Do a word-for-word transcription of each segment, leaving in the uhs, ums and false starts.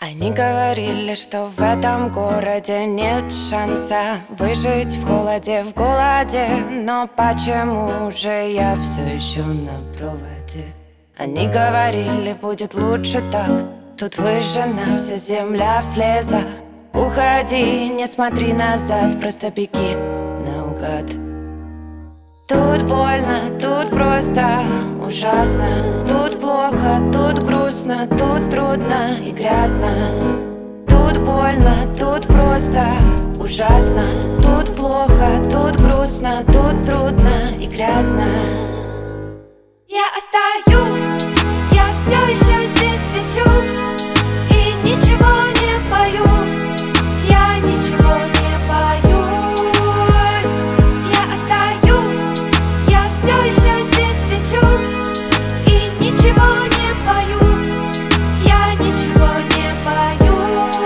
Они говорили, что в этом городе нет шанса выжить в холоде, в голоде. Но почему же я все еще на проводе? Они говорили, будет лучше так. Тут выжжена вся земля в слезах. Уходи, не смотри назад, просто беги наугад. Тут больно, тут просто ужасно. Тут плохо, тут грустно, тут трудно и грязно. Тут больно, тут просто ужасно. Тут плохо, тут грустно, тут трудно и грязно. Я остаюсь, я все еще здесь свечусь и ничего не боюсь. Я ничего не боюсь. Я остаюсь, я все еще здесь свечусь и ничего не боюсь. Я ничего не боюсь.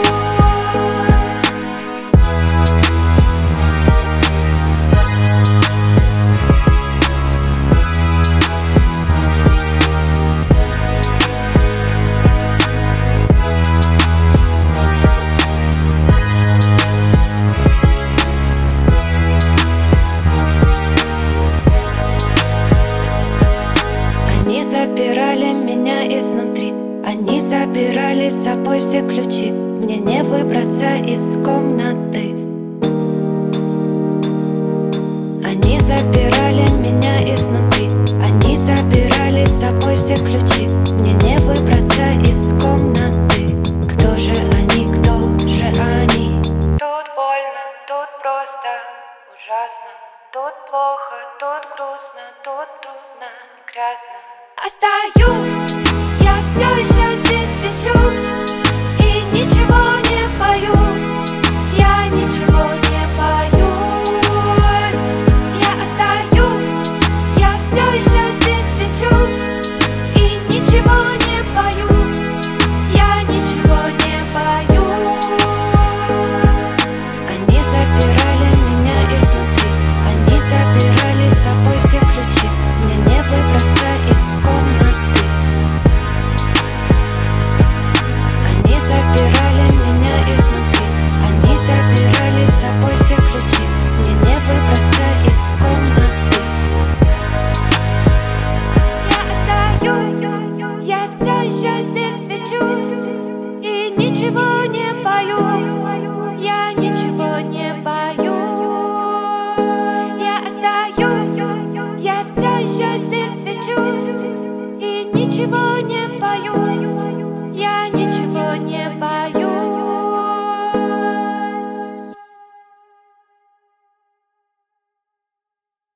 Они запирали меня изнутри, они забирали с собой все ключи. Мне не выбраться из комнаты. Они забирали меня изнутри, они забирали с собой все ключи. Мне не выбраться из комнаты. Кто же они, кто же они? Тут больно, тут просто ужасно. Тут плохо, тут грустно, тут трудно и грязно. Остаюсь, я все еще здесь свечусь и ничего не боюсь. Я ничего не боюсь. Я остаюсь, я все еще здесь свечусь и ничего не боюсь. Я ничего не боюсь. Они забирали меня изнутри, они забирали с собой все ключи. Мне не выбраться из комнаты. Они забирали меня изнутри, они забирали с собой все ключи. Мне не выбраться из комнаты. Я остаюсь, я все еще здесь.